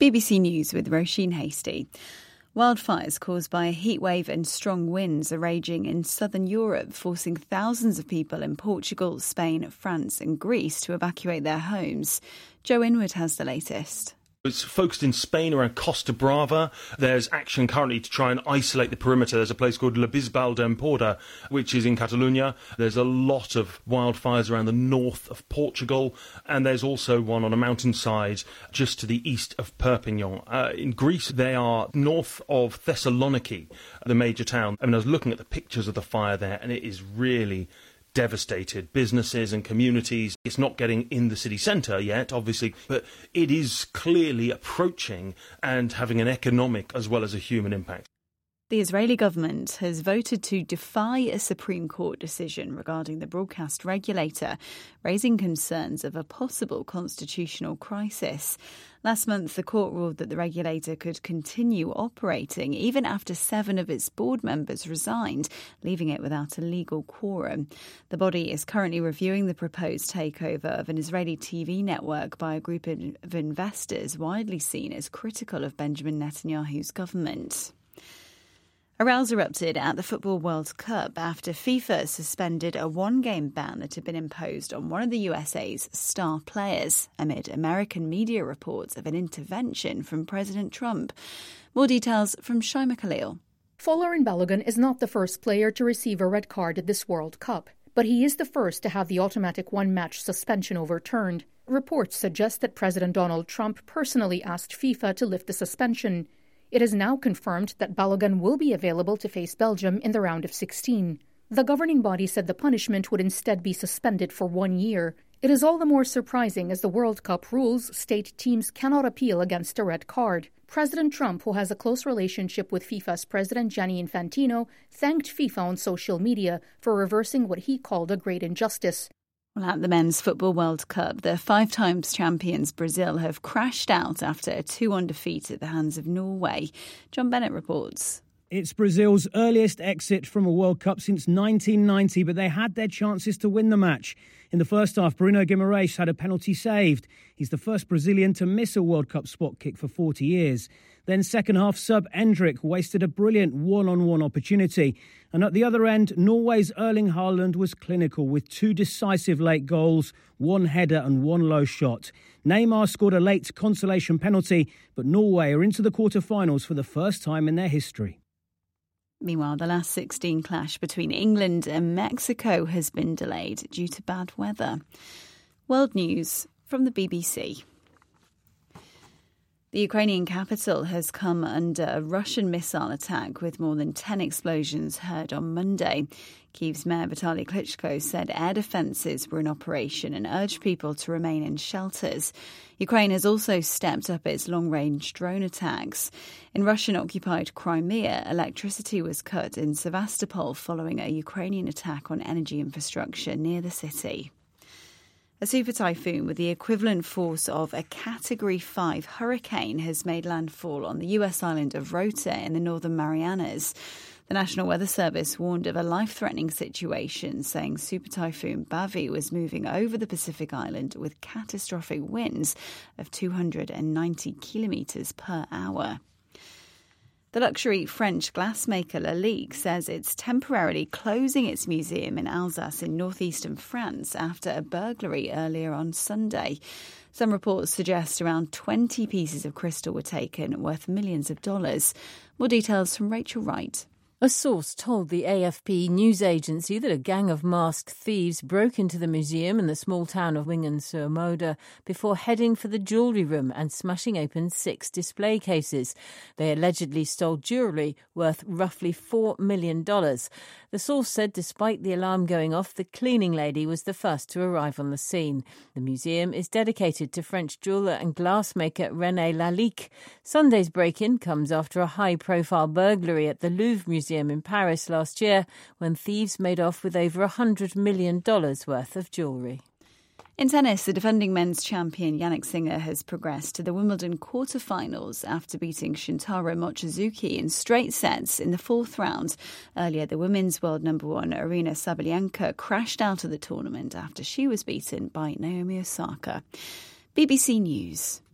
BBC News with Roisin Hasty. Wildfires caused by a heatwave and strong winds are raging in southern Europe, forcing thousands of people in Portugal, Spain, France and Greece to evacuate their homes. Joe Inwood has the latest. It's focused in Spain around Costa Brava. There's action currently to try and isolate the perimeter. There's a place called La Bisbal d'Empordà, which is in Catalonia. There's a lot of wildfires around the north of Portugal, and there's also one on a mountainside just to the east of Perpignan. In Greece, they are north of Thessaloniki, the major town. I was looking at the pictures of the fire there, and it is really devastated businesses and communities. It's not getting in the city centre yet, obviously, but it is clearly approaching and having an economic as well as a human impact. The Israeli government has voted to defy a Supreme Court decision regarding the broadcast regulator, raising concerns of a possible constitutional crisis. Last month, the court ruled that the regulator could continue operating even after 7 of its board members resigned, leaving it without a legal quorum. The body is currently reviewing the proposed takeover of an Israeli TV network by a group of investors widely seen as critical of Benjamin Netanyahu's government. A rows erupted at the Football World Cup after FIFA suspended a one-game ban that had been imposed on one of the USA's star players amid American media reports of an intervention from President Trump. More details from Shaima Khalil. Folarin Balogun is not the first player to receive a red card at this World Cup, but he is the first to have the automatic one-match suspension overturned. Reports suggest that President Donald Trump personally asked FIFA to lift the suspension. It is now confirmed that Balogun will be available to face Belgium in the round of 16. The governing body said the punishment would instead be suspended for 1 year. It is all the more surprising as the World Cup rules state teams cannot appeal against a red card. President Trump, who has a close relationship with FIFA's president Gianni Infantino, thanked FIFA on social media for reversing what he called a great injustice. Well, at the Men's Football World Cup, the 5-times champions Brazil have crashed out after a 2-1 defeat at the hands of Norway. John Bennett reports. It's Brazil's earliest exit from a World Cup since 1990, but they had their chances to win the match. In the first half, Bruno Guimarães had a penalty saved. He's the first Brazilian to miss a World Cup spot kick for 40 years. Then second half, sub Endrick wasted a brilliant one-on-one opportunity. And at the other end, Norway's Erling Haaland was clinical with 2 decisive late goals, 1 header and 1 low shot. Neymar scored a late consolation penalty, but Norway are into the quarter-finals for the first time in their history. Meanwhile, the last 16 clash between England and Mexico has been delayed due to bad weather. World News from the BBC. The Ukrainian capital has come under a Russian missile attack with more than 10 explosions heard on Monday. Kyiv's Mayor Vitaly Klitschko said air defences were in operation and urged people to remain in shelters. Ukraine has also stepped up its long-range drone attacks. In Russian-occupied Crimea, electricity was cut in Sevastopol following a Ukrainian attack on energy infrastructure near the city. A super typhoon with the equivalent force of a Category 5 hurricane has made landfall on the US island of Rota in the Northern Marianas. The National Weather Service warned of a life-threatening situation, saying super typhoon Bavi was moving over the Pacific island with catastrophic winds of 290 kilometres per hour. The luxury French glassmaker Lalique says it's temporarily closing its museum in Alsace in northeastern France after a burglary earlier on Sunday. Some reports suggest around 20 pieces of crystal were taken, worth millions of dollars. More details from Rachel Wright. A source told the AFP news agency that a gang of masked thieves broke into the museum in the small town of Wingen-sur-Moder before heading for the jewellery room and smashing open 6 display cases. They allegedly stole jewellery worth roughly $4 million. The source said despite the alarm going off, the cleaning lady was the first to arrive on the scene. The museum is dedicated to French jeweller and glassmaker René Lalique. Sunday's break-in comes after a high-profile burglary at the Louvre Museum in Paris last year when thieves made off with over $100 million worth of jewellery. In tennis, the defending men's champion Jannik Sinner has progressed to the Wimbledon quarter-finals after beating Shintaro Mochizuki in straight sets in the 4th round. Earlier, the women's world number 1 Aryna Sabalenka crashed out of the tournament after she was beaten by Naomi Osaka. BBC News.